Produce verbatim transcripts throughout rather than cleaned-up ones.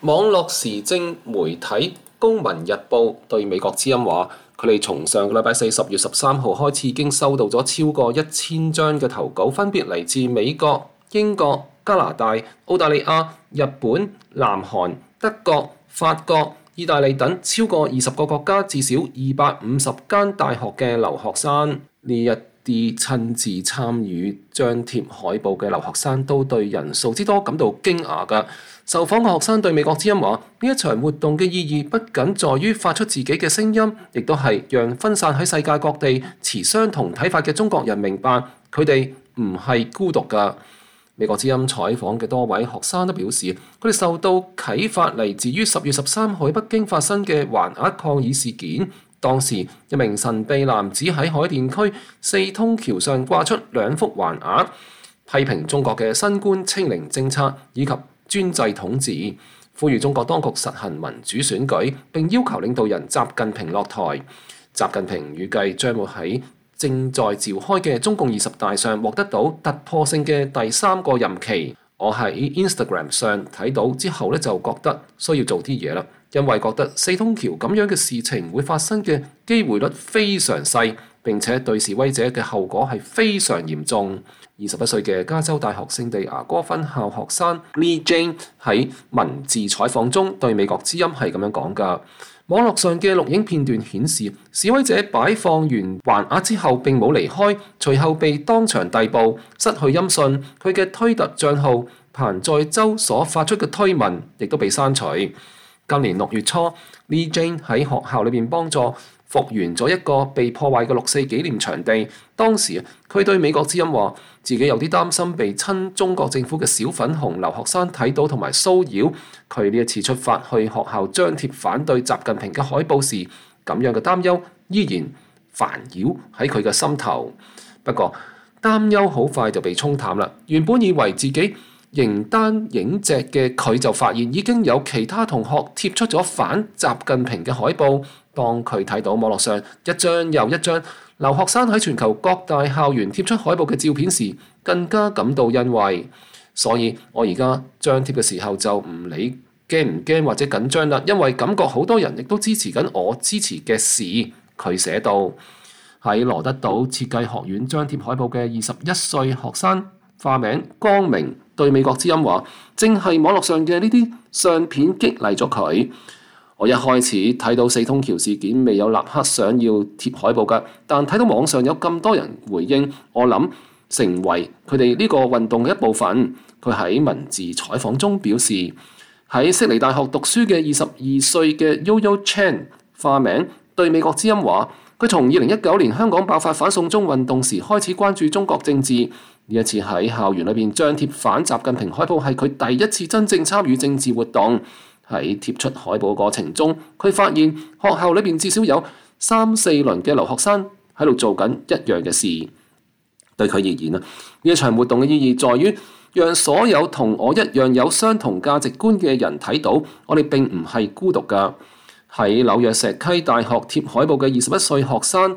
網絡時政媒體《公民日報》對美國之音話，佢哋從上個禮拜四十月十三號開始已經收到咗超過一千張嘅投稿，分別嚟自美國、英國、加拿大、澳大利亞、日本、南韓、德國、法國、意大利等超過二十個國家，至少二百五十間大學嘅留學生。呢一啲親自參與張貼海報嘅留學生都對人數之多感到驚訝㗎。受訪嘅學生對美國之音話：呢一場活動嘅意義不僅在於發出自己嘅聲音，亦都係讓分散喺世界各地持相同睇法嘅中國人明白，佢哋唔係孤獨㗎。美國之音採訪嘅多位學生都表示，佢哋受到啟發嚟自於十月十三號喺北京發生嘅橫額抗議事件。當時一名神秘男子喺海淀區四通橋上掛出兩幅橫額，批評中國嘅新冠清零政策以及專制統治，呼籲中國當局實行民主選舉，並要求領導人習近平落台。習近平預計將會喺正在召開嘅中共二十大上獲得到突破性嘅第三個任期。我喺 Instagram 上睇到之後咧，就覺得需要做啲嘢啦，因為覺得四通橋咁樣嘅事情會發生嘅機會率非常細，並且對示威者嘅後果係非常嚴重。二十一歲嘅加州大學聖地牙哥分校學生 Lee Jane 喺文字採訪中對美國之音係咁樣講㗎。網絡上嘅錄影片段顯示，示威者擺放完橫額之後並冇離開，隨後被當場逮捕，失去音訊。佢嘅推特帳號彭在洲所發出嘅推文亦都被刪除。今年六月初 ，Lee Jane 喺學校裏邊幫助復原咗一個被破壞嘅六四紀念場地。當時佢對美國之音話，自己有啲擔心被親中國政府嘅小粉紅留學生睇到同埋騷擾。佢呢一次出發去學校張貼反對習近平嘅海報時，咁樣嘅擔憂依然煩擾喺佢嘅心頭。不過擔憂好快就被沖淡啦。原本以為自己形單影隻嘅佢，就發現已經有其他同學貼出咗反習近平嘅海報。當佢睇到網絡上一張又一張留學生喺全球各大校園貼出海報嘅照片時，更加感到欣慰。所以我而家張貼嘅時候就唔理驚唔驚或者緊張啦，因為感覺好多人亦都支持緊我支持嘅事。佢寫道。喺羅德島設計學院張貼海報嘅二十一歲學生，化名光明，對美國之音話，正係網絡上嘅呢啲相片激勵咗佢。我一開始睇到四通橋事件未有立刻想要貼海報㗎，但睇到網上有咁多人回應，我諗成為佢哋呢個運動嘅一部分。佢喺文字採訪中表示，喺悉尼大學讀書嘅二十二歲嘅 Yoyo Chan 化名對美國之音話，佢從二零一九年香港爆發反送中運動時開始關注中國政治。呢一次喺校園裏邊張貼反習近平海報係佢第一次真正參與政治活動。喺貼出海報過程中，佢發現學校裏邊至少有三四輪嘅留學生喺度做緊一樣嘅事。對佢而言啊，呢一場活動嘅意義在於讓所有同我一樣有相同價值觀嘅人睇到，我哋並唔係孤獨㗎。喺紐約石溪大學貼海報嘅二十一歲學生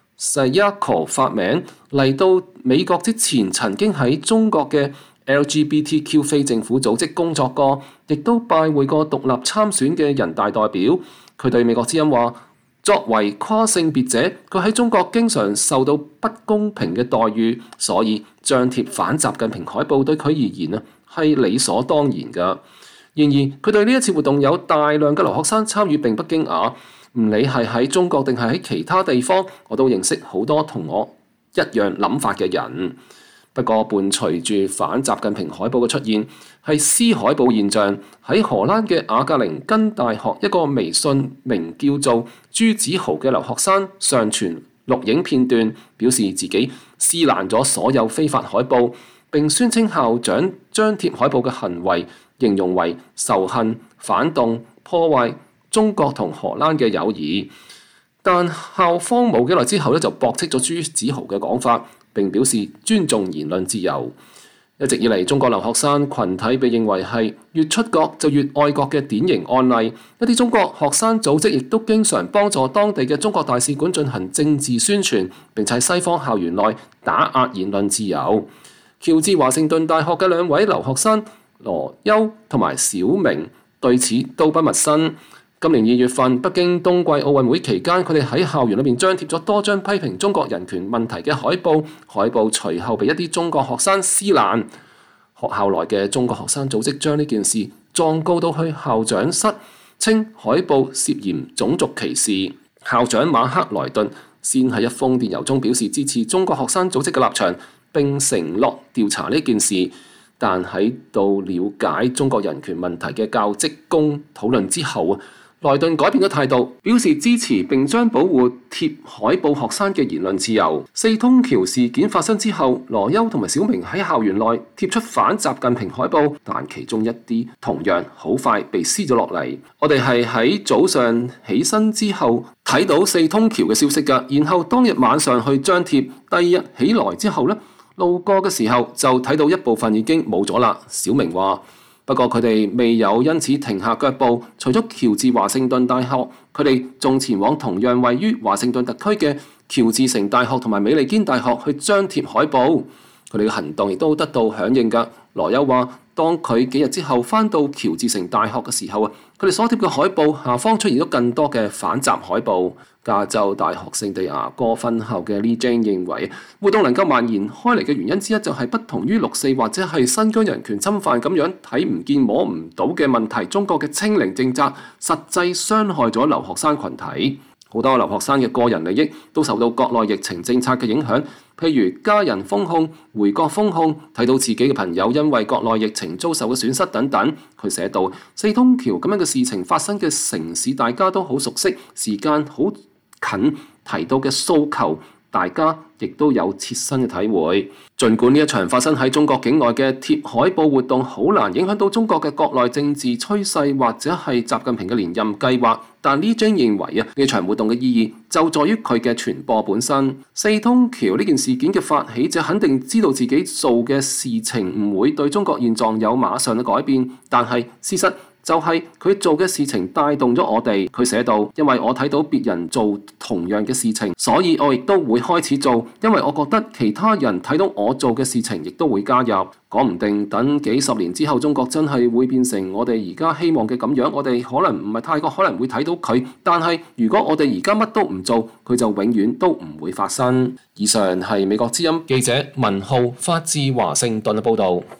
Sayako 發名嚟到美國之前，曾經喺中國嘅L G B T Q 非政府組織工作過，亦都拜會過獨立參選嘅人大代表。佢對美國之音話，作為跨性別者，佢喺中國經常受到不公平嘅待遇，所以張貼反習近平海報對佢而言啊係理所當然㗎。然而佢對呢一次活動有大量嘅留學生參與並不驚訝，唔理係喺中國定係喺其他地方，我都認識好多同我一樣諗法嘅人。不過伴隨住反習近平海報嘅出現，係撕海報現象。喺荷蘭嘅雅格靈根大學，一個微信名叫做朱子豪嘅留學生上傳錄影片段，表示自己撕爛咗所有非法海報，並宣稱校長張貼海報嘅行為形容為仇恨、反動、破壞中國同荷蘭嘅友誼。但校方冇幾耐之後咧，就駁斥咗朱子豪嘅講法，並表示尊重言論自由。一直以嚟，中國留學生群體被認為係越出國就越愛國嘅典型案例。一啲中國學生組織亦都經常幫助當地嘅中國大使館進行政治宣傳，並喺西方校園內打壓言論自由。喬治華盛頓大學嘅兩位留學生羅優同埋小明對此都不陌生。今年二月份，北京冬季奧運會期間，佢哋喺校園裏面張貼咗多張批評中國人權問題嘅海報，海報隨後被一啲中國學生撕爛。學校內嘅中國學生組織將呢件事狀告到去校長室，稱海報涉嫌種族歧視。校長馬克萊頓先喺一封電郵中表示支持中國學生組織嘅立場，並承諾調查呢件事。但喺到了解中國人權問題嘅教職工討論之後啊，萊頓改變咗態度，表示支持並將保護貼海報學生嘅言論自由。四通橋事件發生之後，羅優同埋小明喺校園內貼出反習近平海報，但其中一啲同樣好快被撕咗落嚟。我哋係喺早上起身之後睇到四通橋嘅消息㗎，然後當日晚上去張貼，第二日起來之後呢，路過嘅時候就睇到一部分已經冇咗啦。小明話。不過佢哋未有因此停下腳步，除咗喬治華盛頓大學，佢哋仲前往同樣位於華盛頓特區嘅喬治城大學同埋美利堅大學去張貼海報。佢哋嘅行動亦都得到響應㗎。羅優話：當佢幾日之後返到喬治城大學嘅時候啊，佢哋所貼嘅海報下方出現咗更多嘅反習海報。加州大學聖地亞哥分校嘅 Lee Jane 認為，活動能夠蔓延開嚟嘅原因之一就係不同於六四或者係新疆人權侵犯咁樣睇唔見摸唔到嘅問題，中國嘅清零政策實際傷害咗留學生群體。好多留學生嘅個人利益都受到國內疫情政策嘅影響，譬如家人封控、回國封控，睇到自己嘅朋友因為國內疫情遭受嘅損失等等。佢寫道：四通橋咁樣嘅事情發生嘅城市，大家都好熟悉，時間好近，提到嘅訴求，大家亦都有切身嘅體會。儘管呢一場發生喺中國境外嘅貼海報活動好難影響到中國嘅國內政治趨勢或者係習近平嘅連任計劃，但Lee Jane認為啊，呢場活動嘅意義就在於佢嘅傳播本身。四通橋呢件事件嘅發起者肯定知道自己做嘅事情唔會對中國現狀有馬上嘅改變，但係事實就係佢做嘅事情帶動咗我哋。佢寫道：因為我睇到別人做同樣嘅事情，所以我亦都會開始做，因為我覺得其他人睇到我做嘅事情，亦都會加入。講唔定等幾十年之後，中國真係會變成我哋而家希望嘅咁樣，我哋可能唔係太過可能會睇到佢，但係如果我哋而家乜都唔做，佢就永遠都唔會發生。以上係美國之音記者文浩發自華盛頓嘅報導。